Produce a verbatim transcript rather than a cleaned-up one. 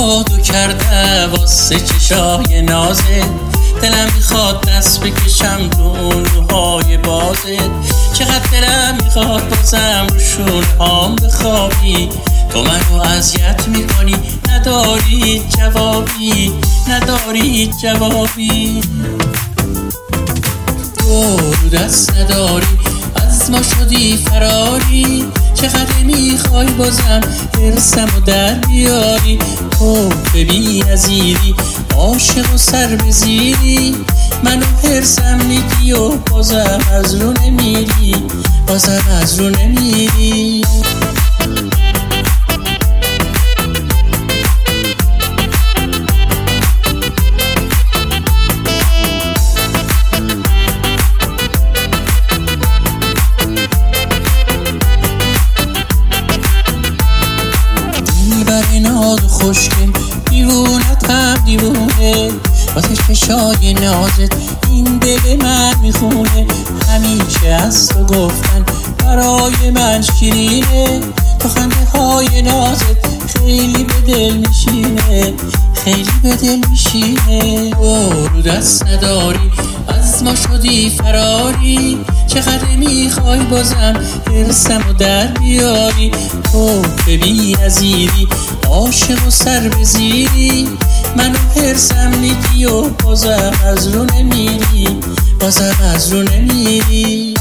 جادو کرده واسه چشای نازت، دلم میخواد دست بکشم رو روهای بازت، چقدر دلم میخواد بازم رو شونه هام بخوابی. تو منو اذیت میکنی، نداری جوابی، نداری جوابی. تو رو دست نداری، از ما شدی فراری، چقدر میخوای بازم حرسمو در بیاری. تو ببین نظیری، عاشق و سر بزیری، منو حرسم میگی و بازم از رو نمیری، بازم از رو نمیری. ناز و خوشگل دیوونت هم دیوونه، واسه چشای نازت این دل من میخونه. همیشه از تو گفتن برای من شیرینه، تو خنده های نازت خیلی به دل میشینه، خیلی به دل میشینه. رو دست نداری، از ما شدی فراری، چقدر میخوای بازم حرسمو در بیاری. تو ببین نظیری، عاشق و سر بزیری، منو حرسم میگی و بازم از رو نمیری، بازم از رو نمیری.